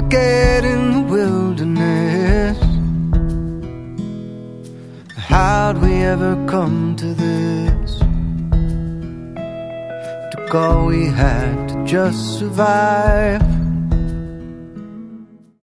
forget in the wilderness? How'd we ever come to this? Took all we had to just survive.